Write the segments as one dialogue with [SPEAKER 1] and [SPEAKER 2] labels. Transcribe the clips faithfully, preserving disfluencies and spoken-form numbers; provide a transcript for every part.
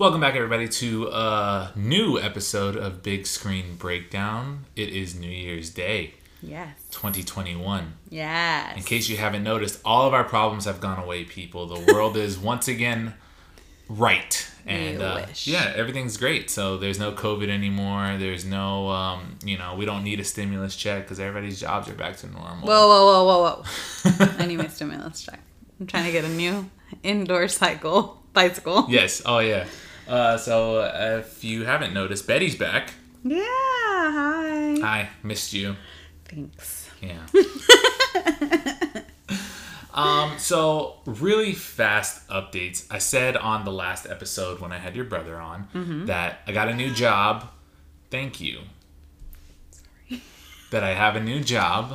[SPEAKER 1] Welcome back, everybody, to a new episode of Big Screen Breakdown. It is New Year's Day.
[SPEAKER 2] Yes.
[SPEAKER 1] twenty twenty-one.
[SPEAKER 2] Yes.
[SPEAKER 1] In case you haven't noticed, all of our problems have gone away, people. The world is once again right. And
[SPEAKER 2] you
[SPEAKER 1] uh,
[SPEAKER 2] wish.
[SPEAKER 1] yeah, everything's great. So there's no COVID anymore. There's no, um, you know, we don't need a stimulus check because everybody's jobs are back to normal.
[SPEAKER 2] Whoa, whoa, whoa, whoa, whoa. I need my stimulus check. I'm trying to get a new indoor cycle, bicycle.
[SPEAKER 1] Yes. Oh, yeah. Uh, so uh, if you haven't noticed, Betty's back.
[SPEAKER 2] Yeah, hi.
[SPEAKER 1] Hi. Missed you.
[SPEAKER 2] Thanks.
[SPEAKER 1] Yeah. um. So really fast updates. I said on the last episode when I had your brother on
[SPEAKER 2] Mm-hmm.
[SPEAKER 1] that I got a new job. Thank you.
[SPEAKER 2] Sorry.
[SPEAKER 1] That I have a new job.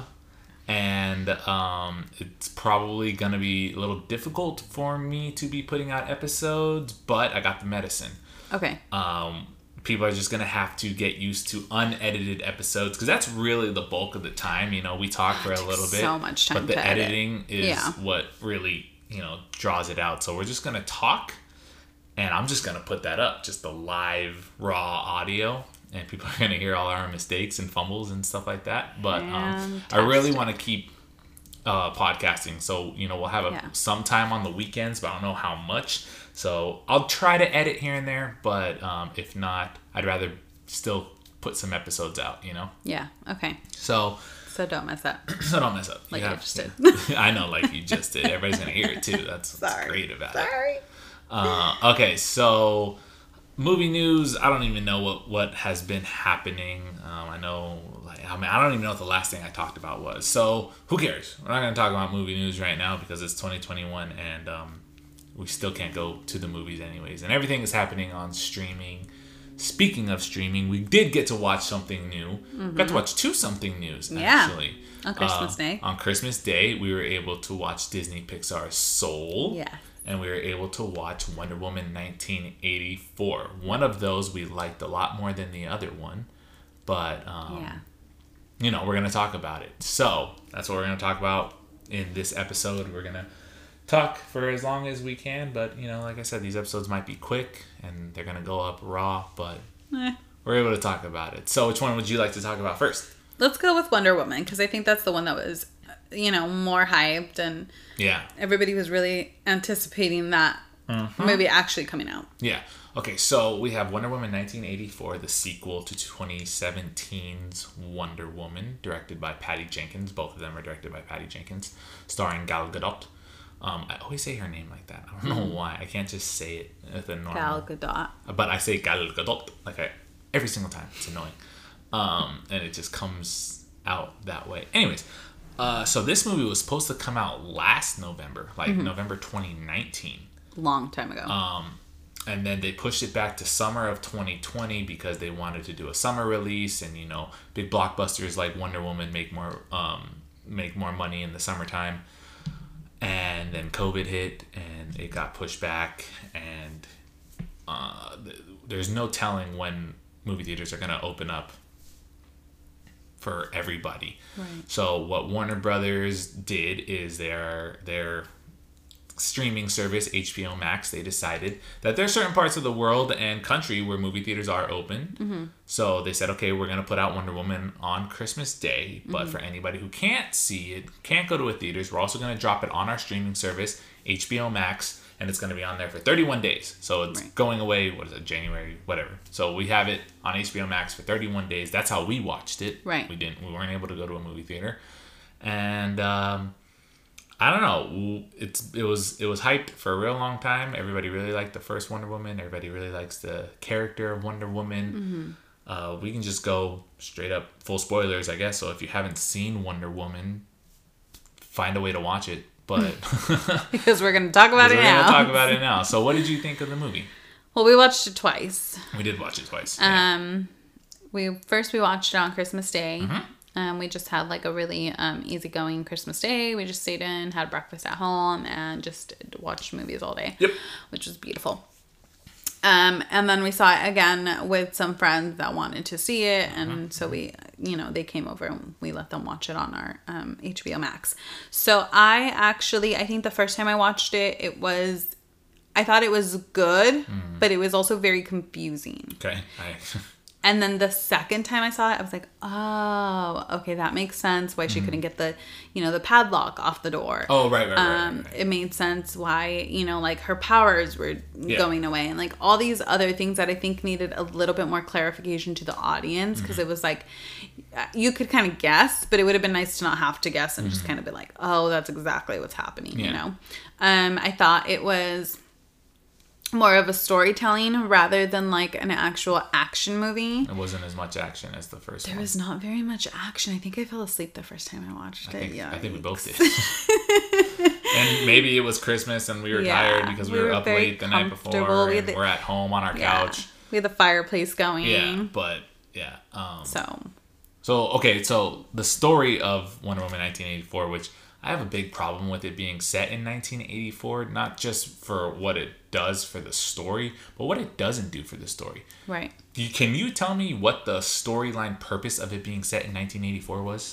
[SPEAKER 1] And um, it's probably going to be a little difficult for me to be putting out episodes, but I got the medicine.
[SPEAKER 2] Okay.
[SPEAKER 1] Um, people are just going to have to get used to unedited episodes because that's really the bulk of the time. You know, we talk for a little bit.
[SPEAKER 2] So much time
[SPEAKER 1] But the
[SPEAKER 2] to edit.
[SPEAKER 1] editing is
[SPEAKER 2] Yeah.
[SPEAKER 1] what really, you know, draws it out. So we're just going to talk, and I'm just going to put that up, just the live, raw audio. And people are going to hear all our mistakes and fumbles and stuff like that. But um, I really want to keep uh, podcasting. So, you know, we'll have a,
[SPEAKER 2] Yeah.
[SPEAKER 1] some time on the weekends, but I don't know how much. So I'll try to edit here and there. But um, if not, I'd rather still put some episodes out, you know?
[SPEAKER 2] Yeah, okay.
[SPEAKER 1] So,
[SPEAKER 2] So don't mess up.
[SPEAKER 1] so don't mess up.
[SPEAKER 2] Like
[SPEAKER 1] You
[SPEAKER 2] I
[SPEAKER 1] have-
[SPEAKER 2] just did.
[SPEAKER 1] I know, like you just did. Everybody's going to hear it too. That's what's
[SPEAKER 2] Sorry.
[SPEAKER 1] great about it.
[SPEAKER 2] Sorry.
[SPEAKER 1] Uh, okay, so movie news. I don't even know what, what has been happening. Um, I know, like, I mean, I don't even know what the last thing I talked about was. So who cares? We're not going to talk about movie news right now because it's twenty twenty-one and um, we still can't go to the movies anyways. And everything is happening on streaming. Speaking of streaming, we did get to watch something new. Mm-hmm. Got to watch two something news actually.
[SPEAKER 2] Yeah. On Christmas
[SPEAKER 1] Uh,
[SPEAKER 2] Day.
[SPEAKER 1] On Christmas Day, we were able to watch Disney Pixar's Soul.
[SPEAKER 2] Yes.
[SPEAKER 1] And we were able to watch Wonder Woman nineteen eighty-four. One of those we liked a lot more than the other one. But, um,
[SPEAKER 2] Yeah.
[SPEAKER 1] you know, we're going to talk about it. So, that's what we're going to talk about in this episode. We're going to talk for as long as we can. But, you know, like I said, these episodes might be quick and they're going to go up raw. But
[SPEAKER 2] Eh.
[SPEAKER 1] we're able to talk about it. So, which one would you like to talk about first?
[SPEAKER 2] Let's go with Wonder Woman because I think that's the one that was, you know, more hyped and
[SPEAKER 1] Yeah.
[SPEAKER 2] everybody was really anticipating that
[SPEAKER 1] Mm-hmm.
[SPEAKER 2] movie actually coming out.
[SPEAKER 1] Yeah. Okay, so we have Wonder Woman nineteen eighty-four, the sequel to twenty seventeen's Wonder Woman, directed by Patty Jenkins. Both of them are directed by Patty Jenkins, starring Gal Gadot. Um, I always say her name like that. I don't know why. I can't just say it with a normal...
[SPEAKER 2] Gal Gadot.
[SPEAKER 1] But I say Gal Gadot like I, every single time. It's annoying. Um, and it just comes out that way. Anyways, uh, so this movie was supposed to come out last November, like
[SPEAKER 2] Mm-hmm.
[SPEAKER 1] November twenty nineteen.
[SPEAKER 2] Long time ago.
[SPEAKER 1] Um, and then they pushed it back to summer of twenty twenty because they wanted to do a summer release, and you know, big blockbusters like Wonder Woman make more um, make more money in the summertime. And then COVID hit, and it got pushed back, and uh, th- there's no telling when movie theaters are going to open up for everybody.
[SPEAKER 2] Right.
[SPEAKER 1] So what Warner Brothers did is their their streaming service H B O Max, they decided that there are certain parts of the world and country where movie theaters are open. Mm-hmm. So they said, okay, we're going to put out Wonder Woman on Christmas Day, but mm-hmm. for anybody who can't see it, can't go to a theaters, we're also going to drop it on our streaming service H B O Max, and it's going to be on there for thirty-one days. So it's
[SPEAKER 2] right.
[SPEAKER 1] going away, what is it, January, whatever. So we have it on H B O Max for thirty-one days. That's how we watched it.
[SPEAKER 2] Right.
[SPEAKER 1] We didn't we weren't able to go to a movie theater. And um I don't know. It's it was it was hyped for a real long time. Everybody really liked the first Wonder Woman. Everybody really likes the character of Wonder Woman. Mm-hmm. Uh, we can just go straight up full spoilers, I guess. So if you haven't seen Wonder Woman, find a way to watch it. But
[SPEAKER 2] because we're going to talk about it
[SPEAKER 1] we're
[SPEAKER 2] now.
[SPEAKER 1] We're going to talk about it now. So what did you think of the movie?
[SPEAKER 2] Well, we watched it twice.
[SPEAKER 1] We did watch it twice.
[SPEAKER 2] Um, yeah. we first we watched it on Christmas Day.
[SPEAKER 1] Mm-hmm.
[SPEAKER 2] Um, we just had like a really um, easygoing Christmas Day. We just stayed in, had breakfast at home, and just watched movies all day.
[SPEAKER 1] Yep.
[SPEAKER 2] Which was beautiful. Um, and then we saw it again with some friends that wanted to see it. And mm-hmm. so we, you know, they came over and we let them watch it on our um, H B O Max. So I actually, I think the first time I watched it, it was I thought it was good, mm. but it was also very confusing.
[SPEAKER 1] Okay. I...
[SPEAKER 2] And then the second time I saw it, I was like, oh, okay, that makes sense why she mm. couldn't get the, you know, the padlock off the door.
[SPEAKER 1] Oh, right, right,
[SPEAKER 2] um,
[SPEAKER 1] right, right, right.
[SPEAKER 2] It made sense why, you know, like her powers were yeah. going away and like all these other things that I think needed a little bit more clarification to the audience because mm-hmm. it was like, you could kind of guess, but it would have been nice to not have to guess and mm-hmm. just kind of be like, oh, that's exactly what's happening, yeah. you know? Um, I thought it was more of a storytelling rather than like an actual action movie.
[SPEAKER 1] It wasn't as much action as the first
[SPEAKER 2] there
[SPEAKER 1] one. There
[SPEAKER 2] was not very much action. I think I fell asleep the first time I watched
[SPEAKER 1] I
[SPEAKER 2] it.
[SPEAKER 1] Think,
[SPEAKER 2] yeah,
[SPEAKER 1] I think we both did. And maybe it was Christmas and we were yeah, tired because we, we were, were up late the night before. We the, we're at home on our yeah, couch.
[SPEAKER 2] We had the fireplace going.
[SPEAKER 1] Yeah, but yeah. Um,
[SPEAKER 2] so.
[SPEAKER 1] So, okay, so the story of Wonder Woman nineteen eighty-four, which I have a big problem with it being set in nineteen eighty-four, not just for what it does for the story, but what it doesn't do for the story.
[SPEAKER 2] Right.
[SPEAKER 1] You, can you tell me what the storyline purpose of it being set in nineteen eighty-four was?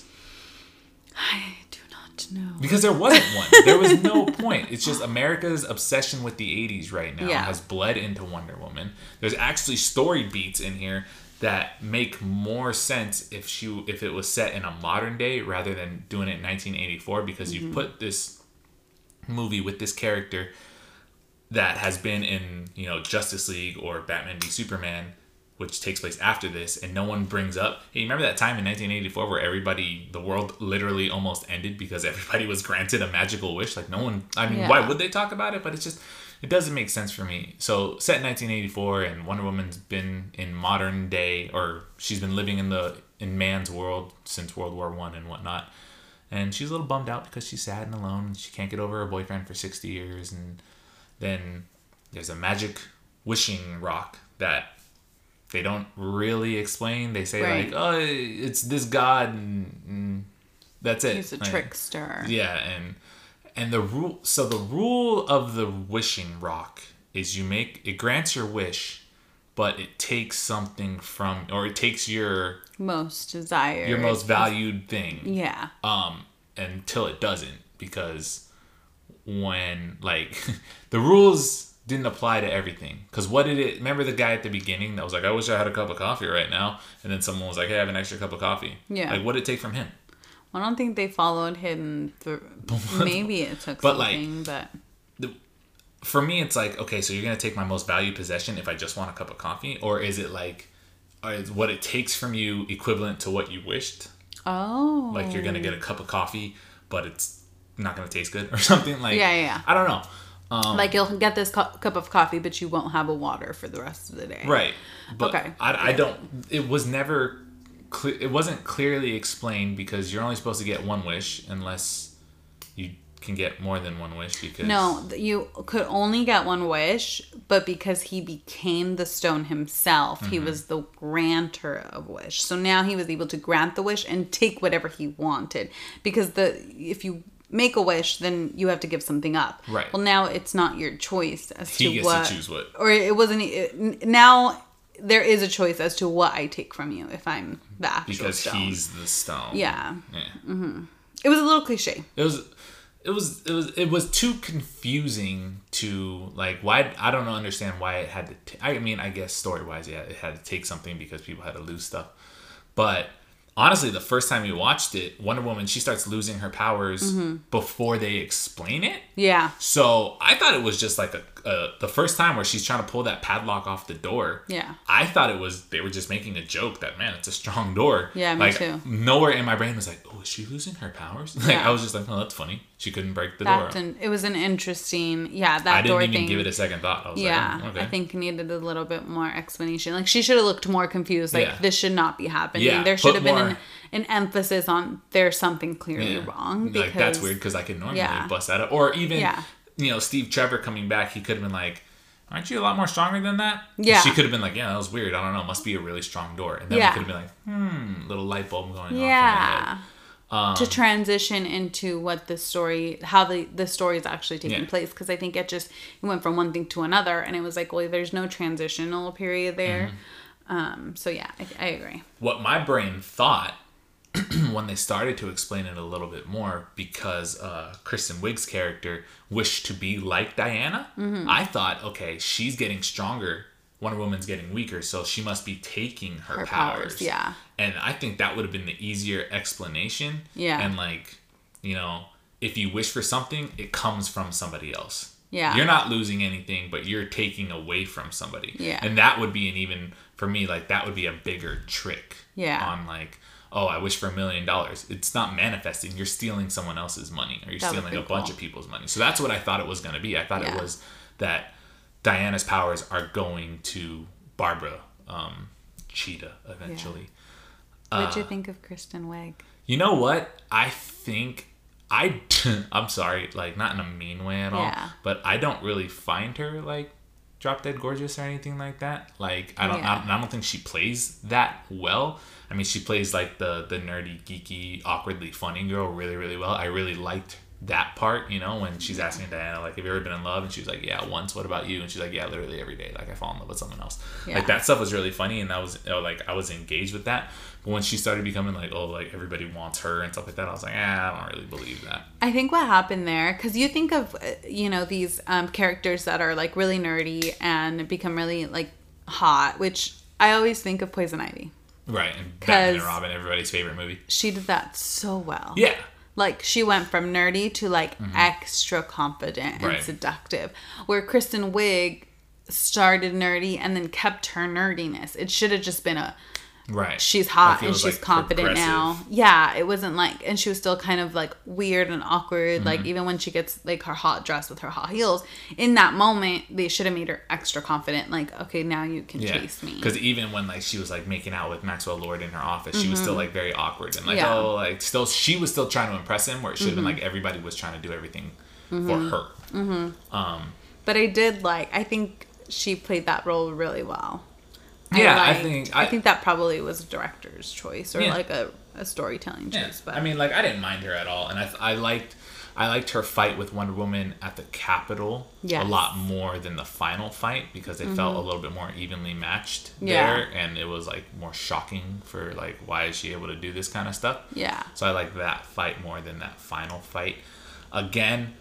[SPEAKER 2] I do not know.
[SPEAKER 1] Because there wasn't one. There was no point. It's just America's obsession with the eighties right now yeah. has bled into Wonder Woman. There's actually story beats in here that make more sense if she if it was set in a modern day rather than doing it in nineteen eighty-four because mm-hmm. you put this movie with this character that has been in, you know, Justice League or Batman v Superman, which takes place after this, and no one brings up, hey, remember that time in nineteen eighty-four where everybody, the world literally almost ended because everybody was granted a magical wish? Like, no one, I mean, yeah. why would they talk about it? But it's just, it doesn't make sense for me. So, set in nineteen eighty-four, and Wonder Woman's been in modern day, or she's been living in the in man's world since World War One and whatnot. And she's a little bummed out because she's sad and alone, and she can't get over her boyfriend for sixty years. And then there's a magic wishing rock that they don't really explain. They say, right. like, oh, it's this god, and, and that's it.
[SPEAKER 2] He's a
[SPEAKER 1] like,
[SPEAKER 2] trickster.
[SPEAKER 1] Yeah, and and the rule. So the rule of the wishing rock is you make it grants your wish, but it takes something from, or it takes your
[SPEAKER 2] most desired,
[SPEAKER 1] your most valued thing.
[SPEAKER 2] Yeah.
[SPEAKER 1] Um, until it doesn't, because when like the rules didn't apply to everything. Because what did it... Remember the guy at the beginning that was like, I wish I had a cup of coffee right now. And then someone was like, hey, I have an extra cup of coffee.
[SPEAKER 2] Yeah.
[SPEAKER 1] Like, what did it take from him?
[SPEAKER 2] Well, I don't think they followed him through... Maybe it took
[SPEAKER 1] but
[SPEAKER 2] something,
[SPEAKER 1] like,
[SPEAKER 2] but...
[SPEAKER 1] The, for me, it's like, okay, so you're going to take my most valued possession if I just want a cup of coffee? Or is it like... Or is what it takes from you equivalent to what you wished?
[SPEAKER 2] Oh.
[SPEAKER 1] Like, you're going to get a cup of coffee, but it's not going to taste good? Or something like...
[SPEAKER 2] Yeah, yeah.
[SPEAKER 1] I don't know. Um,
[SPEAKER 2] like you'll get this cu- cup of coffee, but you won't have a water for the rest of the day.
[SPEAKER 1] Right. But
[SPEAKER 2] okay.
[SPEAKER 1] I, I don't... It was never... Cle- it wasn't clearly explained because you're only supposed to get one wish unless you can get more than one wish because...
[SPEAKER 2] No, you could only get one wish, but because he became the stone himself, mm-hmm. he was the granter of wish. So now he was able to grant the wish and take whatever he wanted. Because the if you... make a wish, then you have to give something up.
[SPEAKER 1] Right.
[SPEAKER 2] Well, now it's not your choice as
[SPEAKER 1] he
[SPEAKER 2] to
[SPEAKER 1] gets
[SPEAKER 2] what,
[SPEAKER 1] to choose what,
[SPEAKER 2] or it wasn't. It, now there is a choice as to what I take from you if I'm the actual
[SPEAKER 1] because
[SPEAKER 2] stone.
[SPEAKER 1] he's the stone.
[SPEAKER 2] Yeah.
[SPEAKER 1] Yeah.
[SPEAKER 2] Mm-hmm. It was a little cliche.
[SPEAKER 1] It was. It was. It was. It was too confusing to like. Why I don't understand why it had to. T- I mean, I guess story wise, yeah, it had to take something because people had to lose stuff, but. Honestly, the first time we watched it, Wonder Woman, she starts losing her powers mm-hmm. before they explain it.
[SPEAKER 2] Yeah.
[SPEAKER 1] So I thought it was just like a, a the first time where she's trying to pull that padlock off the door.
[SPEAKER 2] Yeah.
[SPEAKER 1] I thought it was they were just making a joke that, man, it's a strong door.
[SPEAKER 2] Yeah, me
[SPEAKER 1] like,
[SPEAKER 2] too.
[SPEAKER 1] Nowhere in my brain was like, oh, is she losing her powers? Like yeah. I was just like, oh, that's funny. She couldn't break the
[SPEAKER 2] that's
[SPEAKER 1] door.
[SPEAKER 2] An, it was an interesting, yeah, that
[SPEAKER 1] I didn't
[SPEAKER 2] door
[SPEAKER 1] even
[SPEAKER 2] thing,
[SPEAKER 1] give it a second thought. I was
[SPEAKER 2] yeah,
[SPEAKER 1] like, oh, okay.
[SPEAKER 2] I think needed a little bit more explanation. Like she should have looked more confused. Like yeah. this should not be happening.
[SPEAKER 1] Yeah,
[SPEAKER 2] there should have been
[SPEAKER 1] more,
[SPEAKER 2] an, an emphasis on there's something clearly
[SPEAKER 1] yeah.
[SPEAKER 2] wrong. Because,
[SPEAKER 1] like that's weird because I could normally
[SPEAKER 2] yeah.
[SPEAKER 1] bust that up. Or even,
[SPEAKER 2] yeah.
[SPEAKER 1] you know, Steve Trevor coming back, he could have been like, aren't you a lot more stronger than that?
[SPEAKER 2] Yeah.
[SPEAKER 1] She could have been like, yeah, that was weird. I don't know. Must be a really strong door. And then
[SPEAKER 2] yeah.
[SPEAKER 1] we could have been like, hmm, little light bulb going
[SPEAKER 2] yeah.
[SPEAKER 1] off in my head. Um,
[SPEAKER 2] to transition into what the story, how the, the story is actually taking
[SPEAKER 1] yeah.
[SPEAKER 2] place. Because I think it just it went from one thing to another. And it was like, well, there's no transitional period there. Mm-hmm. Um, so yeah, I, I agree.
[SPEAKER 1] What my brain thought when they started to explain it a little bit more, because uh, Kristen Wiig's character wished to be like Diana, mm-hmm. I thought, okay, she's getting stronger, Wonder Woman's getting weaker, so she must be taking her, her powers. powers.
[SPEAKER 2] Yeah.
[SPEAKER 1] And I think that would have been the easier explanation.
[SPEAKER 2] Yeah.
[SPEAKER 1] And like, you know, if you wish for something, it comes from somebody else.
[SPEAKER 2] Yeah.
[SPEAKER 1] You're not losing anything, but you're taking away from somebody.
[SPEAKER 2] Yeah.
[SPEAKER 1] And that would be an even, for me, like that would be a bigger trick.
[SPEAKER 2] Yeah.
[SPEAKER 1] On like, oh, I wish for a million dollars. It's not manifesting. You're stealing someone else's money, or you're that stealing a cool. bunch of people's money. So that's what I thought it was going to be. I thought yeah. it was that Diana's powers are going to Barbara um, Cheetah eventually.
[SPEAKER 2] Yeah. What'd uh, you think of Kristen Wiig?
[SPEAKER 1] You know what? I think... I, I'm sorry, like, not in a mean way at all,
[SPEAKER 2] yeah.
[SPEAKER 1] but I don't really find her, like, drop dead gorgeous or anything like that. Like, I don't yeah. I, I don't think she plays that well. I mean, she plays, like, the, the nerdy, geeky, awkwardly funny girl really, really well. I really liked that part, you know, when she's asking Diana, like, have you ever been in love? And she was like, yeah, once. What about you? And she's like, yeah, literally every day. Like, I fall in love with someone else. Yeah. Like, that stuff was really funny, and that was, you know, like, I was engaged with that. But when she started becoming like, oh, like everybody wants her and stuff like that, I was like, ah, I don't really believe that.
[SPEAKER 2] I think what happened there, because you think of, you know, these um, characters that are like really nerdy and become really like hot, which I always think of Poison Ivy.
[SPEAKER 1] Right, and Batman and Robin, everybody's favorite movie.
[SPEAKER 2] She did that so well.
[SPEAKER 1] Yeah.
[SPEAKER 2] Like, she went from nerdy to like mm-hmm. extra confident and right. seductive. Where Kristen Wiig started nerdy and then kept her nerdiness. It should have just been a...
[SPEAKER 1] Right.
[SPEAKER 2] She's hot and she's like confident now. Yeah, it wasn't like, and she was still kind of like weird and awkward. Mm-hmm. Like, even when she gets like her hot dress with her hot heels, in that moment, they should have made her extra confident. Like, okay, now you can yeah. chase me.
[SPEAKER 1] Because even when like she was like making out with Maxwell Lord in her office, mm-hmm. she was still like very awkward and like, yeah. oh, like still, she was still trying to impress him, where it should have mm-hmm. been like everybody was trying to do everything mm-hmm. for her.
[SPEAKER 2] Mm-hmm.
[SPEAKER 1] Um,
[SPEAKER 2] but I did like, I think she played that role really well.
[SPEAKER 1] Yeah,
[SPEAKER 2] I,
[SPEAKER 1] I think I,
[SPEAKER 2] I think that probably was a director's choice or yeah. like a, a storytelling
[SPEAKER 1] yeah.
[SPEAKER 2] choice. But
[SPEAKER 1] I mean, like I didn't mind her at all, and I I liked I liked her fight with Wonder Woman at the Capitol yes. a lot more than the final fight, because it mm-hmm. felt a little bit more evenly matched
[SPEAKER 2] yeah.
[SPEAKER 1] there, and it was like more shocking for like, why is she able to do this kind of stuff?
[SPEAKER 2] Yeah.
[SPEAKER 1] So I like that fight more than that final fight. Again,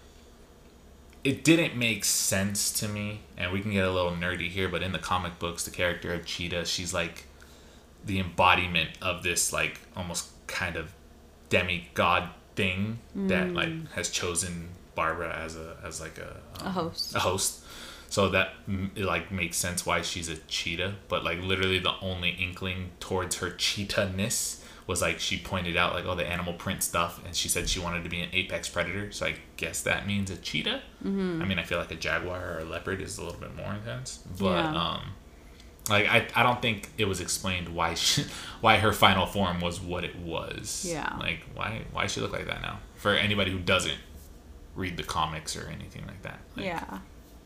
[SPEAKER 1] it didn't make sense to me, and we can get a little nerdy here, but in the comic books, the character of Cheetah, she's like the embodiment of this like almost kind of demigod thing mm. that like has chosen Barbara as a as like a um,
[SPEAKER 2] a host
[SPEAKER 1] a host. So that it like makes sense why she's a cheetah, but like literally the only inkling towards her cheetah-ness was like she pointed out like, oh, the animal print stuff, and she said she wanted to be an apex predator, so I guess that means a cheetah.
[SPEAKER 2] Mm-hmm.
[SPEAKER 1] I mean, I feel like a jaguar or a leopard is a little bit more intense, but
[SPEAKER 2] yeah.
[SPEAKER 1] um like I, I don't think it was explained why she, why her final form was what it was.
[SPEAKER 2] Yeah.
[SPEAKER 1] Like why why she look like that now? For anybody who doesn't read the comics or anything like that. Like,
[SPEAKER 2] yeah.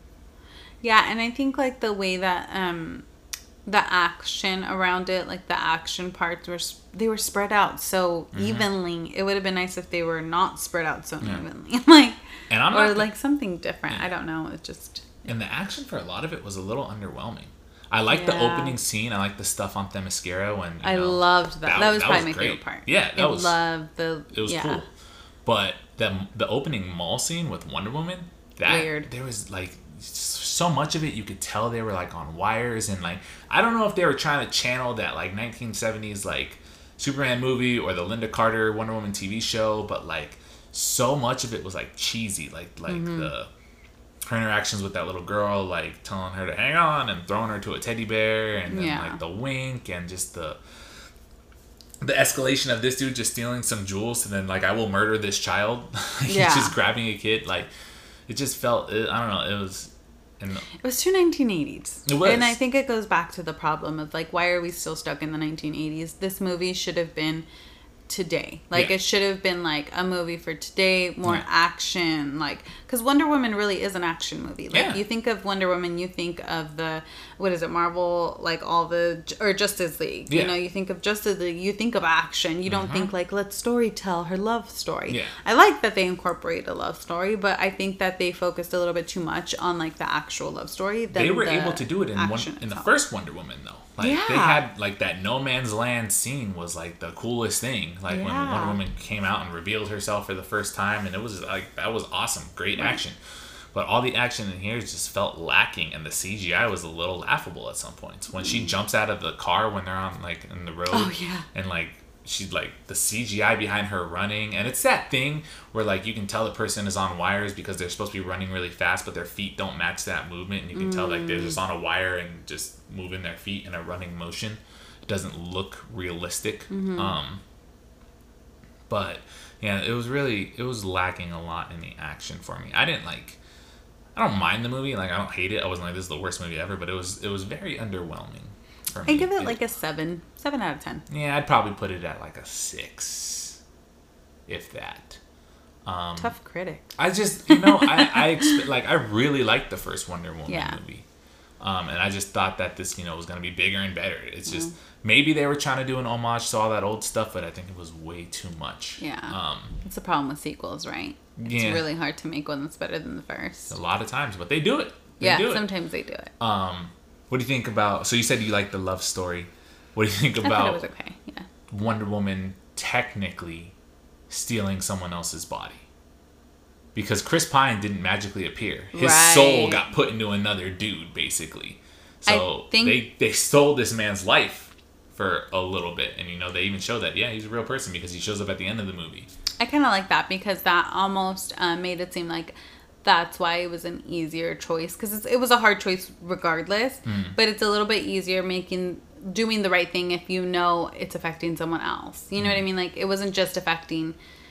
[SPEAKER 2] Yeah, and I think like the way that um the action around it, like the action parts were they were spread out so mm-hmm. evenly. It would have been nice if they were not spread out so yeah. evenly, like,
[SPEAKER 1] and I'm
[SPEAKER 2] or
[SPEAKER 1] not
[SPEAKER 2] like something different.
[SPEAKER 1] Yeah.
[SPEAKER 2] I don't know. It just
[SPEAKER 1] and the action for a lot of it was a little underwhelming. I like yeah. the opening scene. I like the stuff on Themyscira when you
[SPEAKER 2] I
[SPEAKER 1] know,
[SPEAKER 2] loved that. That, that was
[SPEAKER 1] that
[SPEAKER 2] probably
[SPEAKER 1] was
[SPEAKER 2] my
[SPEAKER 1] great.
[SPEAKER 2] favorite part.
[SPEAKER 1] Yeah, that
[SPEAKER 2] I
[SPEAKER 1] was
[SPEAKER 2] loved the.
[SPEAKER 1] It was
[SPEAKER 2] yeah.
[SPEAKER 1] cool, but the the opening mall scene with Wonder Woman, that
[SPEAKER 2] weird.
[SPEAKER 1] There was like so much of it you could tell they were like on wires, and like I don't know if they were trying to channel that like nineteen seventies like Superman movie or the Linda Carter Wonder Woman T V show, but like so much of it was like cheesy, like like mm-hmm. the her interactions with that little girl, like telling her to hang on and throwing her to a teddy bear, and then
[SPEAKER 2] yeah.
[SPEAKER 1] like the wink, and just the the escalation of this dude just stealing some jewels, and then like, I will murder this child. He's
[SPEAKER 2] yeah.
[SPEAKER 1] just grabbing a kid. Like it just felt, it, I don't know, it was and
[SPEAKER 2] it was too nineteen eighties.
[SPEAKER 1] It was.
[SPEAKER 2] And I think it goes back to the problem of like, why are we still stuck in the nineteen eighties? This movie should have been today. Like, yeah. it should have been like a movie for today, more yeah. action, like, because Wonder Woman really is an action movie. Like,
[SPEAKER 1] yeah.
[SPEAKER 2] you think of Wonder Woman, you think of the, what is it, Marvel, like all the, or Justice League.
[SPEAKER 1] Yeah.
[SPEAKER 2] You know, you think of Justice League, you think of action. You don't mm-hmm. think like, let's story tell her love story.
[SPEAKER 1] Yeah.
[SPEAKER 2] I like that they incorporate a love story, but I think that they focused a little bit too much on like the actual love story.
[SPEAKER 1] They were
[SPEAKER 2] the
[SPEAKER 1] able to do it in one, in the first Wonder Woman though. Like,
[SPEAKER 2] yeah.
[SPEAKER 1] they had, like, that no man's land scene was, like, the coolest thing. Like when
[SPEAKER 2] Yeah.
[SPEAKER 1] Wonder Woman came out and revealed herself for the first time, and it was like that was awesome, great
[SPEAKER 2] Right.
[SPEAKER 1] action. But all the action in here just felt lacking, and the C G I was a little laughable at some points. When she jumps out of the car when they're on like in the road,
[SPEAKER 2] Oh, yeah.
[SPEAKER 1] and like she's like the C G I behind her running, and it's that thing where like you can tell the person is on wires because they're supposed to be running really fast, but their feet don't match that movement, and you can tell like they're just on a wire and just moving their feet in a running motion. It doesn't look realistic.
[SPEAKER 2] Mm-hmm.
[SPEAKER 1] Um, but yeah, it was really it was lacking a lot in the action for me. I didn't like. I don't mind the movie. Like I don't hate it. I wasn't like this is the worst movie ever, but it was it was very underwhelming. For me.
[SPEAKER 2] I give it like a seven, seven out of ten.
[SPEAKER 1] Yeah, I'd probably put it at like a six, if that. Um,
[SPEAKER 2] Tough critic.
[SPEAKER 1] I just, you know, I, I expect, like, I really liked the first Wonder Woman
[SPEAKER 2] Yeah.
[SPEAKER 1] movie. Um, and I just thought that this, you know, was going to be bigger and better. It's just,
[SPEAKER 2] Mm-hmm.
[SPEAKER 1] maybe they were trying to do an homage to all that old stuff, but I think it was way too much.
[SPEAKER 2] Yeah.
[SPEAKER 1] Um,
[SPEAKER 2] That's the problem with sequels, right? It's
[SPEAKER 1] Yeah.
[SPEAKER 2] really hard to make one that's better than the first.
[SPEAKER 1] a lot of times, but they do it. They
[SPEAKER 2] Yeah,
[SPEAKER 1] do it.
[SPEAKER 2] sometimes they do it.
[SPEAKER 1] Um, what do you think about, so you said you like the love story. What do you think
[SPEAKER 2] I thought it
[SPEAKER 1] about
[SPEAKER 2] was okay. Yeah.
[SPEAKER 1] Wonder Woman technically stealing someone else's body? Because Chris Pine didn't magically appear. His
[SPEAKER 2] Right.
[SPEAKER 1] soul got put into another dude, basically. So
[SPEAKER 2] I think-
[SPEAKER 1] they, they stole this man's life for a little bit. And, you know, they even show that, yeah, he's a real person because he shows up at the end of the movie.
[SPEAKER 2] I kind of like that because that almost um, made it seem like that's why it was an easier choice because it was a hard choice regardless,
[SPEAKER 1] Hmm.
[SPEAKER 2] but it's a little bit easier making doing the right thing if you know it's affecting someone else. You know what I mean? Like it wasn't just affecting,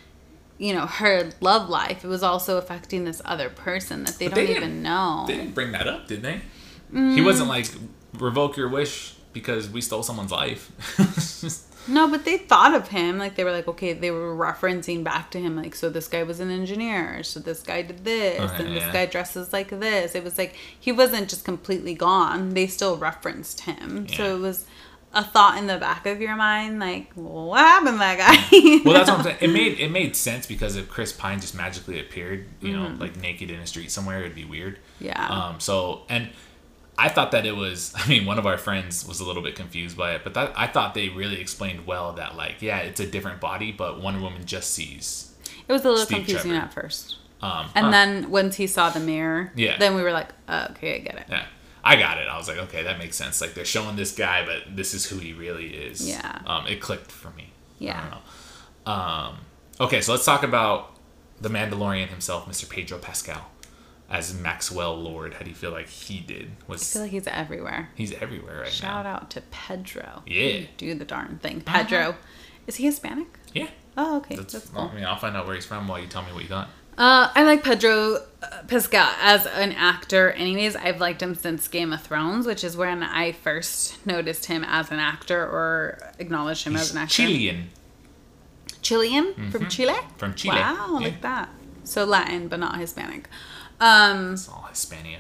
[SPEAKER 2] you know, her love life. It was also affecting this other person that they
[SPEAKER 1] But
[SPEAKER 2] don't
[SPEAKER 1] they didn't-
[SPEAKER 2] even know.
[SPEAKER 1] They didn't bring that up, did they?
[SPEAKER 2] Mm.
[SPEAKER 1] He wasn't like, revoke your wish because we stole someone's life. It's just-
[SPEAKER 2] No, but they thought of him. Like, they were like, okay, they were referencing back to him. Like, so this guy was an engineer. So this guy did this.
[SPEAKER 1] Okay,
[SPEAKER 2] and this
[SPEAKER 1] yeah.
[SPEAKER 2] guy dresses like this. It was like, he wasn't just completely gone. They still referenced him.
[SPEAKER 1] Yeah.
[SPEAKER 2] So it was a thought in the back of your mind. Like, well, what happened to that guy? You
[SPEAKER 1] Well, that's
[SPEAKER 2] know?
[SPEAKER 1] what I'm saying. It made it made sense because if Chris Pine just magically appeared, you know,
[SPEAKER 2] Mm-hmm.
[SPEAKER 1] like naked in a street somewhere, it'd be weird.
[SPEAKER 2] Yeah.
[SPEAKER 1] Um. So, and I thought that it was. I mean, one of our friends was a little bit confused by it, but that I thought they really explained well that, like, yeah, it's a different body, but Wonder Woman just sees.
[SPEAKER 2] It was a little
[SPEAKER 1] Steve
[SPEAKER 2] confusing
[SPEAKER 1] Trevor.
[SPEAKER 2] at first.
[SPEAKER 1] Um.
[SPEAKER 2] And
[SPEAKER 1] huh.
[SPEAKER 2] then once he saw the mirror,
[SPEAKER 1] Yeah.
[SPEAKER 2] then we were like, oh, okay, I get it.
[SPEAKER 1] Yeah, I got it. I was like, okay, that makes sense. Like they're showing this guy, but this is who he really is.
[SPEAKER 2] Yeah.
[SPEAKER 1] Um, it clicked for me.
[SPEAKER 2] Yeah.
[SPEAKER 1] I don't know. Um, okay, so let's talk about the Mandalorian himself, Mister Pedro Pascal, as Maxwell Lord. How do you feel like he did?
[SPEAKER 2] I
[SPEAKER 1] Was
[SPEAKER 2] feel like he's everywhere.
[SPEAKER 1] he's everywhere right
[SPEAKER 2] Shout
[SPEAKER 1] now?
[SPEAKER 2] out to Pedro.
[SPEAKER 1] Yeah.
[SPEAKER 2] Do the darn thing. Pedro. Is he Hispanic?
[SPEAKER 1] Yeah.
[SPEAKER 2] Oh, okay.
[SPEAKER 1] That's,
[SPEAKER 2] That's,
[SPEAKER 1] well,
[SPEAKER 2] cool.
[SPEAKER 1] I mean, I'll find out where he's from while you tell me what you thought.
[SPEAKER 2] Uh, I like Pedro uh, Pascal as an actor. Anyways, I've liked him since Game of Thrones, which is when I first noticed him as an actor or acknowledged him
[SPEAKER 1] He's
[SPEAKER 2] as an actor.
[SPEAKER 1] Chilean.
[SPEAKER 2] Chilean? From Chile?
[SPEAKER 1] From Chile.
[SPEAKER 2] Wow,
[SPEAKER 1] Yeah.
[SPEAKER 2] like that. So Latin, but not Hispanic. Um,
[SPEAKER 1] It's all Hispania.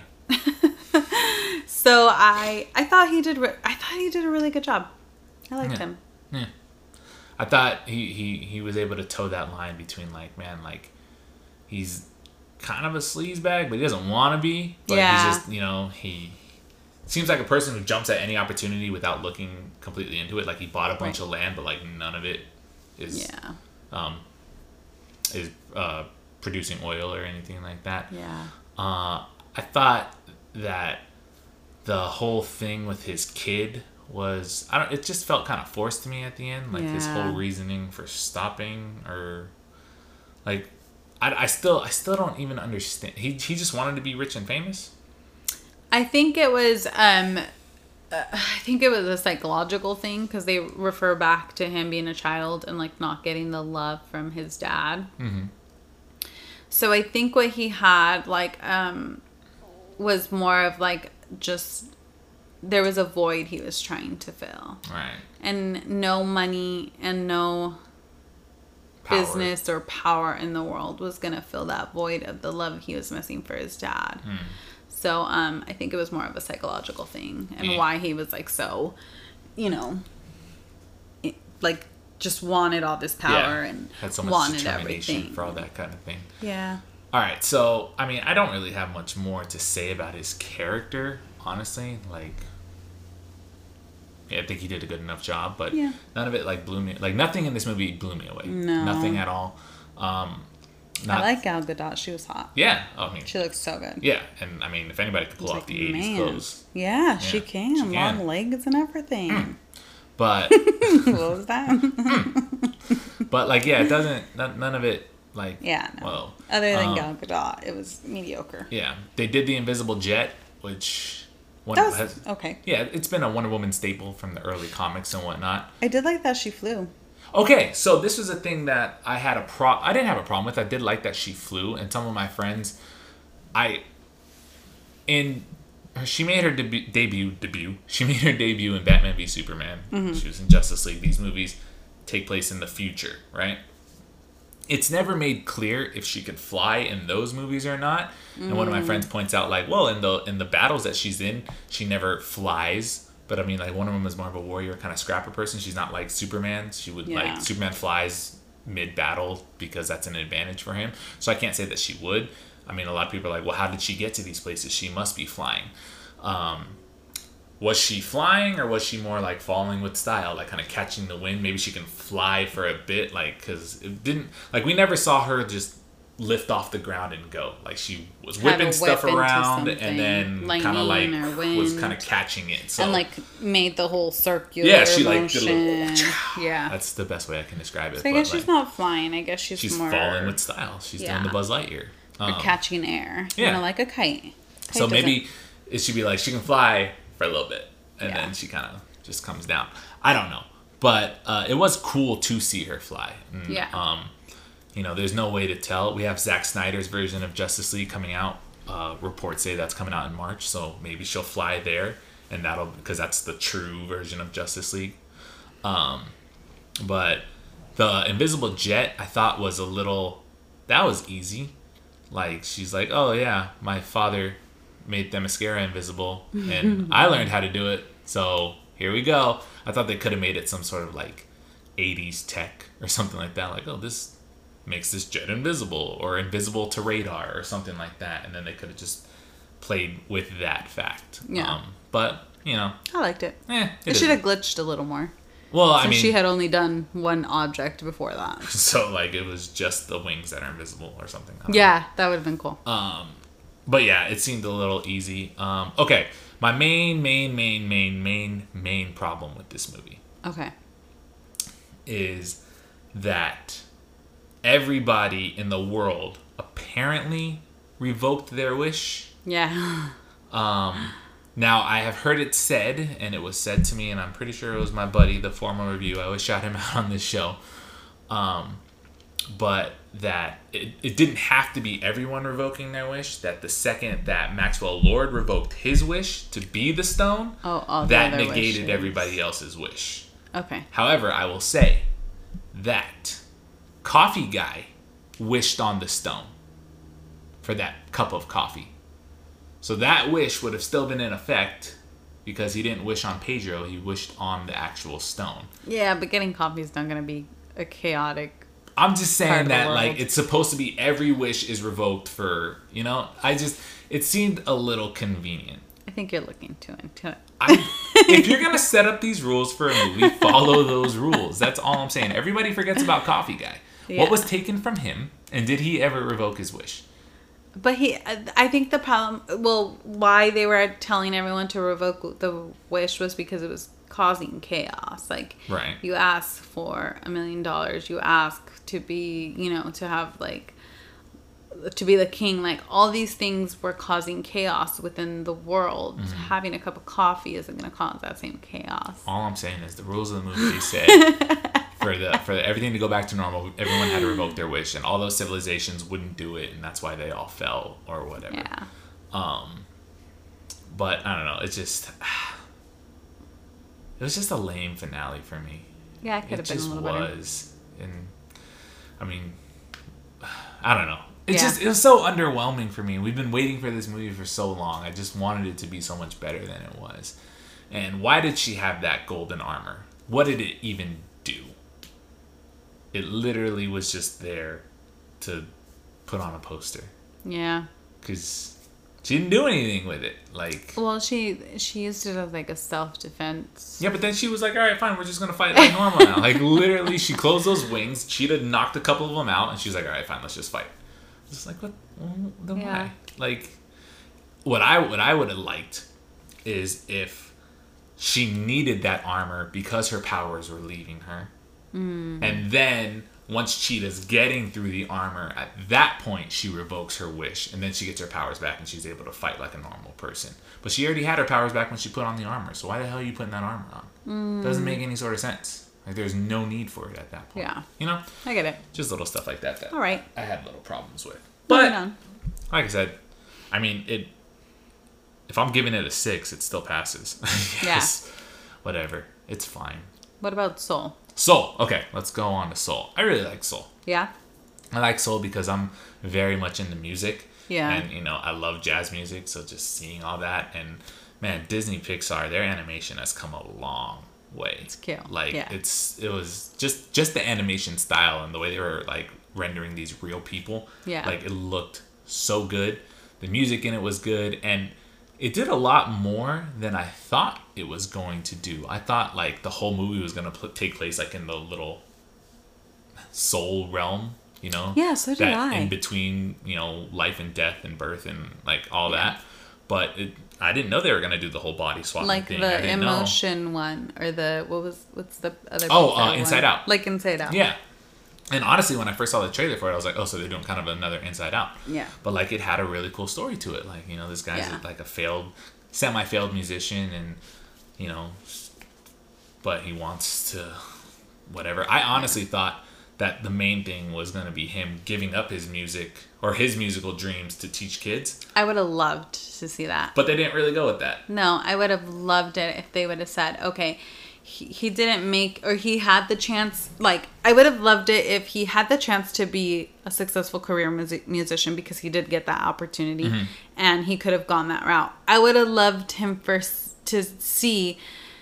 [SPEAKER 2] so I I thought he did re- I thought he did a really good job. I liked
[SPEAKER 1] Yeah.
[SPEAKER 2] him.
[SPEAKER 1] Yeah. I thought he, he, he was able to toe that line between, like, man, like, he's kind of a sleazebag, but he doesn't want to be. But
[SPEAKER 2] Yeah.
[SPEAKER 1] he's just, you know, he seems like a person who jumps at any opportunity without looking completely into it. Like, he bought a bunch
[SPEAKER 2] Right.
[SPEAKER 1] of land, but, like, none of it is
[SPEAKER 2] Yeah.
[SPEAKER 1] um is uh, producing oil or anything like that.
[SPEAKER 2] Yeah.
[SPEAKER 1] Uh, I thought that the whole thing with his kid was I don't. It just felt kind of forced to me at the end, like his
[SPEAKER 2] Yeah.
[SPEAKER 1] whole reasoning for stopping, or like I, I still I still don't even understand. He he just wanted to be rich and famous.
[SPEAKER 2] I think it was um uh, I think it was a psychological thing because they refer back to him being a child and like not getting the love from his dad.
[SPEAKER 1] Mm-hmm.
[SPEAKER 2] So I think what he had like um was more of like just there was a void he was trying to fill.
[SPEAKER 1] Right.
[SPEAKER 2] And no money and no
[SPEAKER 1] Power.
[SPEAKER 2] business or power in the world was going to fill that void of the love he was missing for his dad.
[SPEAKER 1] Hmm.
[SPEAKER 2] So um, I think it was more of a psychological thing and
[SPEAKER 1] Yeah.
[SPEAKER 2] why he was like so, you know, it, like just wanted all this power
[SPEAKER 1] Yeah.
[SPEAKER 2] and
[SPEAKER 1] Had so much
[SPEAKER 2] wanted
[SPEAKER 1] determination
[SPEAKER 2] everything.
[SPEAKER 1] for all that kind of thing.
[SPEAKER 2] Yeah.
[SPEAKER 1] All right, so I mean, I don't really have much more to say about his character, honestly. Like, yeah, I think he did a good enough job, but
[SPEAKER 2] Yeah.
[SPEAKER 1] none of it like blew me. Like nothing in this movie blew me away.
[SPEAKER 2] No.
[SPEAKER 1] Nothing at all. Um, not,
[SPEAKER 2] I like Gal Gadot. She was hot.
[SPEAKER 1] Yeah, I mean,
[SPEAKER 2] She looks so good.
[SPEAKER 1] yeah, and I mean, if anybody could pull
[SPEAKER 2] It's
[SPEAKER 1] off
[SPEAKER 2] like,
[SPEAKER 1] the eighties
[SPEAKER 2] man.
[SPEAKER 1] clothes,
[SPEAKER 2] Yeah, she
[SPEAKER 1] Yeah,
[SPEAKER 2] can.
[SPEAKER 1] she
[SPEAKER 2] Long
[SPEAKER 1] can.
[SPEAKER 2] legs and everything.
[SPEAKER 1] but
[SPEAKER 2] What was that?
[SPEAKER 1] but like yeah, it doesn't. None, none of it like
[SPEAKER 2] Yeah, no.
[SPEAKER 1] Well,
[SPEAKER 2] Other than
[SPEAKER 1] um,
[SPEAKER 2] Gal Gadot, it was mediocre.
[SPEAKER 1] yeah, they did the Invisible Jet, which one
[SPEAKER 2] That was
[SPEAKER 1] has,
[SPEAKER 2] okay.
[SPEAKER 1] yeah, it's been a Wonder Woman staple from the early comics and whatnot.
[SPEAKER 2] I did like that she flew.
[SPEAKER 1] Okay, so this was a thing that I had a pro. I didn't have a problem with. I did like that she flew, and some of my friends, I, in, she made her debut. Debut. Debut. She made her debut in Batman v Superman.
[SPEAKER 2] Mm-hmm.
[SPEAKER 1] She was in Justice League. These movies take place in the future, right? It's never made clear if she could fly in those movies or not. And one of my friends points out, like, well, in the in the battles that she's in, she never flies. But I mean, like, Wonder Woman is more of a warrior kind of scrapper person. She's not like Superman. She would
[SPEAKER 2] Yeah.
[SPEAKER 1] like Superman flies mid battle because that's an advantage for him. So I can't say that she would. I mean, a lot of people are like, well, how did she get to these places? She must be flying. Um, was she flying or was she more like falling with style, like kind of catching the wind? Maybe she can fly for a bit, like, because it didn't, like, we never saw her just lift off the ground and go. Like, she was
[SPEAKER 2] Had
[SPEAKER 1] whipping
[SPEAKER 2] to
[SPEAKER 1] stuff
[SPEAKER 2] whip into
[SPEAKER 1] around
[SPEAKER 2] something,
[SPEAKER 1] and then kind of
[SPEAKER 2] lightning
[SPEAKER 1] like
[SPEAKER 2] or
[SPEAKER 1] was
[SPEAKER 2] wind.
[SPEAKER 1] kind of catching it. So
[SPEAKER 2] And like made the whole circular
[SPEAKER 1] yeah, she like
[SPEAKER 2] motion.
[SPEAKER 1] did a little,
[SPEAKER 2] Yeah.
[SPEAKER 1] that's the best way I can describe it.
[SPEAKER 2] So I
[SPEAKER 1] but,
[SPEAKER 2] guess
[SPEAKER 1] like,
[SPEAKER 2] she's not flying. I guess she's,
[SPEAKER 1] she's
[SPEAKER 2] more
[SPEAKER 1] falling with style. She's
[SPEAKER 2] Yeah.
[SPEAKER 1] doing the Buzz Lightyear.
[SPEAKER 2] or
[SPEAKER 1] Um,
[SPEAKER 2] catching air.
[SPEAKER 1] yeah.
[SPEAKER 2] You know, like a kite. Kite
[SPEAKER 1] so
[SPEAKER 2] doesn't-
[SPEAKER 1] maybe it should be like she can fly for a little bit and
[SPEAKER 2] Yeah.
[SPEAKER 1] then she kind of just comes down. I don't know, but uh, it was cool to see her fly. And,
[SPEAKER 2] Yeah.
[SPEAKER 1] Um, you know, there's no way to tell. We have Zack Snyder's version of Justice League coming out. Uh, reports say that's coming out in March, so maybe she'll fly there, and that'll because that's the true version of Justice League. Um, but the Invisible Jet, I thought was a little. That was easy. Like she's like, oh yeah, my father made Themyscira invisible, and I learned how to do it. So here we go. I thought they could have made it some sort of like eighties tech or something like that. Like, oh, this makes this jet invisible or invisible to radar or something like that. And then they could have just played with that fact.
[SPEAKER 2] Yeah.
[SPEAKER 1] Um, but, you know,
[SPEAKER 2] I liked it.
[SPEAKER 1] eh.
[SPEAKER 2] It,
[SPEAKER 1] It
[SPEAKER 2] should
[SPEAKER 1] is.
[SPEAKER 2] have glitched a little more.
[SPEAKER 1] Well, I
[SPEAKER 2] Since
[SPEAKER 1] mean,
[SPEAKER 2] she had only done one object before that.
[SPEAKER 1] so like it was just the wings that are invisible or something. I don't know.
[SPEAKER 2] Yeah, that would have been cool.
[SPEAKER 1] Um, but yeah, it seemed a little easy. Um, okay, my main, main, main, main, main, main problem with this movie
[SPEAKER 2] Okay.
[SPEAKER 1] is that everybody in the world apparently revoked their wish.
[SPEAKER 2] Yeah.
[SPEAKER 1] Um, now, I have heard it said, and it was said to me, and I'm pretty sure it was my buddy, the former review. I always shout him out on this show. Um, but that it, it didn't have to be everyone revoking their wish. That the second that Maxwell Lord revoked his wish to be the stone,
[SPEAKER 2] Oh, all the
[SPEAKER 1] that
[SPEAKER 2] other
[SPEAKER 1] negated
[SPEAKER 2] wishes.
[SPEAKER 1] everybody else's wish.
[SPEAKER 2] Okay.
[SPEAKER 1] However, I will say that Coffee Guy wished on the stone for that cup of coffee. So that wish would have still been in effect because he didn't wish on Pedro, he wished on the actual stone.
[SPEAKER 2] Yeah, but getting coffee is not going to be a chaotic.
[SPEAKER 1] I'm just
[SPEAKER 2] Part
[SPEAKER 1] saying
[SPEAKER 2] of the
[SPEAKER 1] that like
[SPEAKER 2] world.
[SPEAKER 1] it's supposed to be every wish is revoked for, you know, I just it seemed a little convenient.
[SPEAKER 2] I think you're looking too into it.
[SPEAKER 1] I, if you're gonna set up these rules for a movie, follow those rules. That's all I'm saying. Everybody forgets about Coffee Guy.
[SPEAKER 2] Yeah.
[SPEAKER 1] What was taken from him, and did he ever revoke his wish?
[SPEAKER 2] But he, I think the problem, well, why they were telling everyone to revoke the wish was because it was causing chaos. Like,
[SPEAKER 1] Right.
[SPEAKER 2] you ask for a million dollars, you ask to be, you know, to have like, to be the king. Like, all these things were causing chaos within the world.
[SPEAKER 1] Mm-hmm.
[SPEAKER 2] Having a cup of coffee isn't going to cause that same chaos.
[SPEAKER 1] All I'm saying is the rules of the movie said for the for everything to go back to normal, everyone had to revoke their wish, and all those civilizations wouldn't do it, and that's why they all fell or whatever.
[SPEAKER 2] Yeah.
[SPEAKER 1] Um, but I don't know. It's just it was just a lame finale for me.
[SPEAKER 2] Yeah, it could
[SPEAKER 1] It
[SPEAKER 2] have been a
[SPEAKER 1] just
[SPEAKER 2] little better.
[SPEAKER 1] was, and I mean, I don't know. It
[SPEAKER 2] Yeah.
[SPEAKER 1] just it was so underwhelming for me. We've been waiting for this movie for so long. I just wanted it to be so much better than it was. And why did she have that golden armor? What did it even do? It literally was just there to put on a poster.
[SPEAKER 2] Yeah.
[SPEAKER 1] Because She didn't do anything with it. Like,
[SPEAKER 2] well, she she used it as like a self defense.
[SPEAKER 1] yeah, but then she was like, all right, fine, we're just gonna fight like normal now. Like, literally, she closed those wings. Cheetah knocked a couple of them out, and she's like, all right, fine, let's just fight. Just like, what? Well, then
[SPEAKER 2] Yeah.
[SPEAKER 1] why? Like, what I what I would have liked is if she needed that armor because her powers were leaving her,
[SPEAKER 2] mm.
[SPEAKER 1] and then once Cheetah's getting through the armor, at that point she revokes her wish, and then she gets her powers back, and she's able to fight like a normal person. But she already had her powers back when she put on the armor, so why the hell are you putting that armor on?
[SPEAKER 2] Mm.
[SPEAKER 1] Doesn't make any sort of sense. Like, there's no need for it at that point.
[SPEAKER 2] Yeah.
[SPEAKER 1] You know?
[SPEAKER 2] I get it.
[SPEAKER 1] Just little stuff like that that
[SPEAKER 2] All right.
[SPEAKER 1] I had little problems with.
[SPEAKER 2] Moving
[SPEAKER 1] But,
[SPEAKER 2] on.
[SPEAKER 1] like I said, I mean, it. If I'm giving it a six, it still passes. Yes. Yeah. Whatever. It's fine.
[SPEAKER 2] What about Soul?
[SPEAKER 1] Soul. Okay, let's go on to Soul. I really like Soul.
[SPEAKER 2] Yeah?
[SPEAKER 1] I like Soul because I'm very much into music.
[SPEAKER 2] Yeah.
[SPEAKER 1] And, you know, I love jazz music, so just seeing all that. And, man, Disney Pixar, their animation has come a long way.
[SPEAKER 2] It's cute.
[SPEAKER 1] Like,
[SPEAKER 2] yeah.
[SPEAKER 1] it's it was just, just the animation style and the way they were, like, rendering these real people.
[SPEAKER 2] Yeah.
[SPEAKER 1] Like, it looked so good. The music in it was good. And it did a lot more than I thought it was going to do. I thought, like, the whole movie was going to pl- take place, like, in the little soul realm, you know?
[SPEAKER 2] Yeah, so did
[SPEAKER 1] that
[SPEAKER 2] I.
[SPEAKER 1] In between, you know, life and death and birth and, like, all
[SPEAKER 2] Yeah.
[SPEAKER 1] that. But it, I didn't know they were going to do the whole body swapping
[SPEAKER 2] Like
[SPEAKER 1] thing. I
[SPEAKER 2] the
[SPEAKER 1] didn't
[SPEAKER 2] emotion know. one, or the, what was, what's the other
[SPEAKER 1] Oh,
[SPEAKER 2] Pixar
[SPEAKER 1] uh, Inside
[SPEAKER 2] one?
[SPEAKER 1] Out.
[SPEAKER 2] Like Inside Out.
[SPEAKER 1] Yeah. And honestly, when I first saw the trailer for it, I was like, oh, so they're doing kind of another Inside Out.
[SPEAKER 2] Yeah.
[SPEAKER 1] But, like, it had a really cool story to it. Like, you know, this guy's
[SPEAKER 2] Yeah.
[SPEAKER 1] like a failed, semi-failed musician and, you know, but he wants to whatever. I honestly thought that the main thing was going to be him giving up his music or his musical dreams to teach kids.
[SPEAKER 2] I would have loved to see that.
[SPEAKER 1] But they didn't really go with that.
[SPEAKER 2] No, I would have loved it if they would have said, okay, he, he didn't make, or he had the chance, like, I would have loved it if he had the chance to be a successful career music, musician because he did get that opportunity mm-hmm. and he could have gone that route. I would have loved him first to see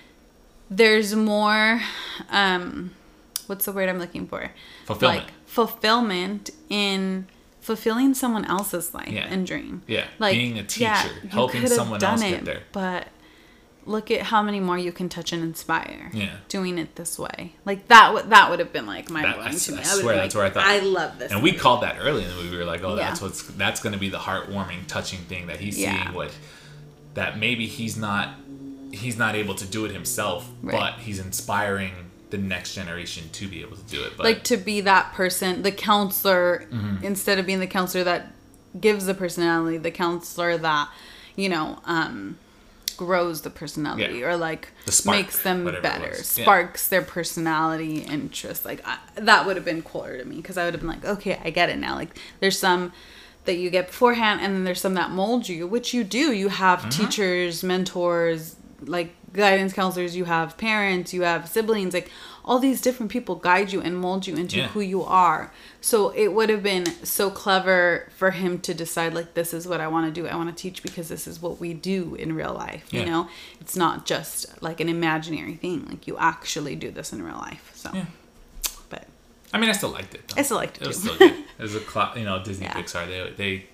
[SPEAKER 2] there's more, um, what's the word I'm looking for?
[SPEAKER 1] Fulfillment.
[SPEAKER 2] Like, fulfillment in fulfilling someone else's life
[SPEAKER 1] yeah.
[SPEAKER 2] and dream.
[SPEAKER 1] Yeah,
[SPEAKER 2] like,
[SPEAKER 1] being a teacher,
[SPEAKER 2] yeah,
[SPEAKER 1] helping someone else
[SPEAKER 2] it,
[SPEAKER 1] get there.
[SPEAKER 2] But look at how many more you can touch and inspire.
[SPEAKER 1] Yeah.
[SPEAKER 2] Doing it this way. Like, that would that would have been, like, mind-blowing to me.
[SPEAKER 1] I, I
[SPEAKER 2] I
[SPEAKER 1] swear, that's
[SPEAKER 2] like,
[SPEAKER 1] where I thought.
[SPEAKER 2] I love this
[SPEAKER 1] And
[SPEAKER 2] movie.
[SPEAKER 1] we called that early in the movie. We were like, oh,
[SPEAKER 2] Yeah.
[SPEAKER 1] that's what's that's going to be the heartwarming, touching thing that he's
[SPEAKER 2] Yeah.
[SPEAKER 1] seeing. What that maybe he's not he's not able to do it himself,
[SPEAKER 2] Right.
[SPEAKER 1] but he's inspiring the next generation to be able to do it. But
[SPEAKER 2] like, to be that person, the counselor,
[SPEAKER 1] mm-hmm.
[SPEAKER 2] instead of being the counselor that gives the personality, the counselor that, you know, um, grows the personality
[SPEAKER 1] yeah.
[SPEAKER 2] or, like,
[SPEAKER 1] the spark,
[SPEAKER 2] makes them
[SPEAKER 1] better,
[SPEAKER 2] yeah.
[SPEAKER 1] sparks
[SPEAKER 2] their personality, interest. Like, I, that would have been cooler to me because I would have been like, okay, I get it now. Like, there's some that you get beforehand and then there's some that mold you, which you do. You have mm-hmm. teachers, mentors, like, guidance counselors, you have parents, you have siblings, like, all these different people guide you and mold you into
[SPEAKER 1] yeah.
[SPEAKER 2] who you are. So it would have been so clever for him to decide, like, this is what I want to do. I want to teach because this is what we do in real life. You
[SPEAKER 1] yeah.
[SPEAKER 2] know, it's not just like an imaginary thing. Like, you actually do this in real life. So,
[SPEAKER 1] yeah.
[SPEAKER 2] but
[SPEAKER 1] I mean, I still liked it. Though.
[SPEAKER 2] I still liked it.
[SPEAKER 1] It was
[SPEAKER 2] too.
[SPEAKER 1] still good. It was a cl- you know Disney
[SPEAKER 2] Yeah.
[SPEAKER 1] Pixar. They they.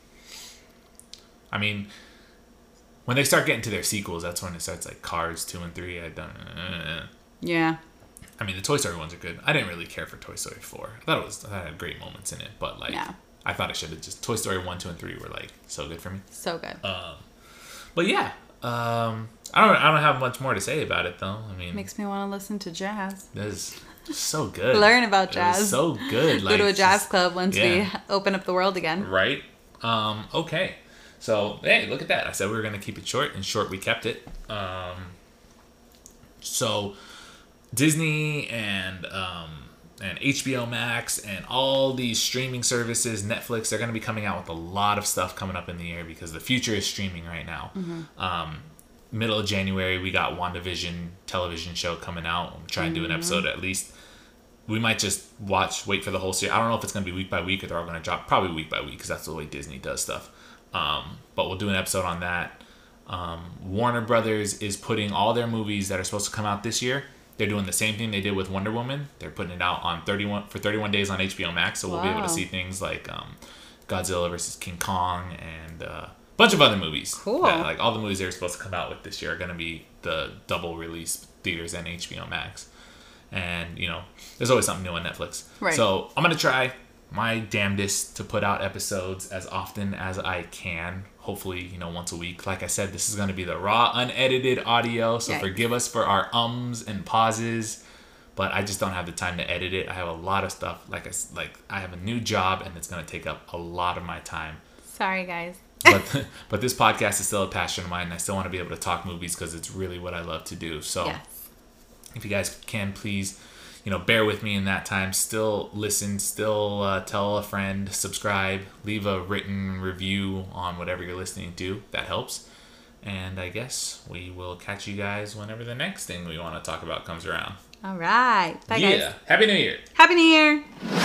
[SPEAKER 1] I mean, when they start getting to their sequels, that's when it starts, like Cars two and three. I don't. Uh,
[SPEAKER 2] Yeah.
[SPEAKER 1] I mean, the Toy Story ones are good. I didn't really care for Toy Story four. I thought it was, I had great moments in it, but, like,
[SPEAKER 2] Yeah.
[SPEAKER 1] I thought it should have just, Toy Story one, two, and three were, like, so good for me.
[SPEAKER 2] So good.
[SPEAKER 1] Um, but yeah, um, I don't, I don't have much more to say about it though. I mean,
[SPEAKER 2] Makes me want to listen to jazz.
[SPEAKER 1] it was so good.
[SPEAKER 2] Learn about
[SPEAKER 1] It
[SPEAKER 2] jazz.
[SPEAKER 1] was so good. Like,
[SPEAKER 2] Go to a jazz
[SPEAKER 1] just-
[SPEAKER 2] club once
[SPEAKER 1] yeah.
[SPEAKER 2] we open up the world again.
[SPEAKER 1] Right. Um, okay. So, hey, look at that. I said we were going to keep it short, and short we kept it. Um, so, Disney and um, and H B O Max and all these streaming services, Netflix, they're going to be coming out with a lot of stuff coming up in the year because the future is streaming right now. Mm-hmm. Um, middle of January, we got WandaVision television show coming out. I'm trying to do an episode at least. We might just watch, wait for the whole series. I don't know if it's going to be week by week or they're all going to drop. Probably week by week because that's the way Disney does stuff. Um, but we'll do an episode on that. Um, Warner Brothers is putting all their movies that are supposed to come out this year. They're doing the same thing they did with Wonder Woman. They're putting it out on thirty-one for thirty-one days on H B O Max. So we'll
[SPEAKER 2] Wow.
[SPEAKER 1] be able to see things like um, Godzilla versus King Kong and uh, a bunch of other movies.
[SPEAKER 2] Cool.
[SPEAKER 1] That, like all the movies they were supposed to come out with this year are going to be the double release theaters and H B O Max. And, you know, there's always something new on Netflix.
[SPEAKER 2] Right.
[SPEAKER 1] So I'm going to try my damnedest to put out episodes as often as I can. Hopefully, you know, once a week. Like I said, this is going to be the raw, unedited audio. So
[SPEAKER 2] Yikes.
[SPEAKER 1] Forgive us for our ums and pauses. But I just don't have the time to edit it. I have a lot of stuff. Like I, like I have a new job, and it's going to take up a lot of my time.
[SPEAKER 2] Sorry, guys.
[SPEAKER 1] but but this podcast is still a passion of mine, and I still want to be able to talk movies because it's really what I love to do. So
[SPEAKER 2] Yes.
[SPEAKER 1] if you guys can, please, you know, bear with me in that time. Still listen, still uh, tell a friend, subscribe, leave a written review on whatever you're listening to. That helps. And I guess we will catch you guys whenever the next thing we want to talk about comes around.
[SPEAKER 2] All right. Bye,
[SPEAKER 1] yeah.
[SPEAKER 2] guys.
[SPEAKER 1] Happy New Year.
[SPEAKER 2] Happy New Year.